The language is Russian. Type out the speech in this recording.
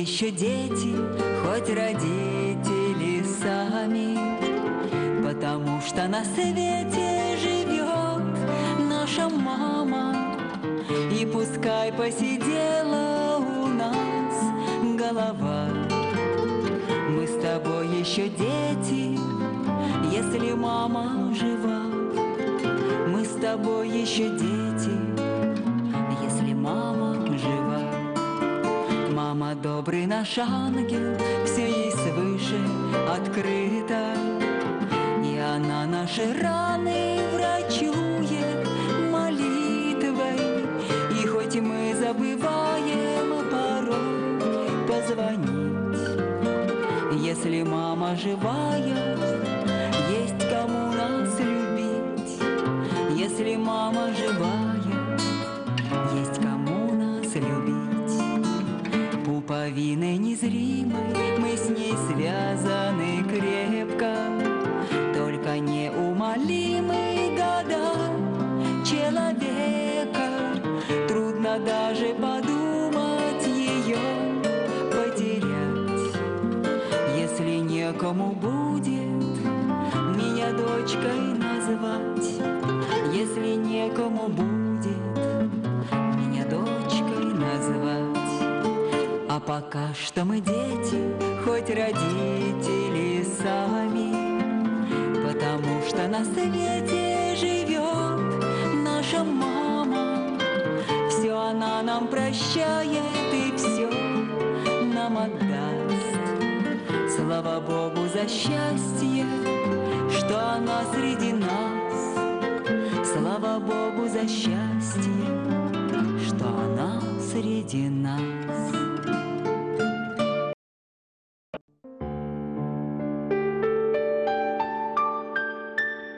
еще дети, хоть родители сами, потому что на свете живет наша мама. И пускай посидела у нас голова, мы с тобой еще дети, если мама жива. Мы с тобой еще дети, если мама жива. Мама добрый наш ангел, все ей свыше открыто, и она наши раны врачует молитвой. И хоть мы забываем порой позвонить, если мама живая, есть кому нас любить. Если мама живая, есть кому нас любить. Пуповиной незримой мы с ней связаны крепко, только неумолимы года человека. Трудно даже подумать ее потерять, если некому будет меня дочкой назвать. Если некому будет меня дочкой назвать. А пока что мы дети, хоть родители сами, потому что на свете живет наша мама. Все она нам прощает и все нам отдаст. Слава Богу за счастье, что она среди нас. Слава Богу за счастье, что она среди нас.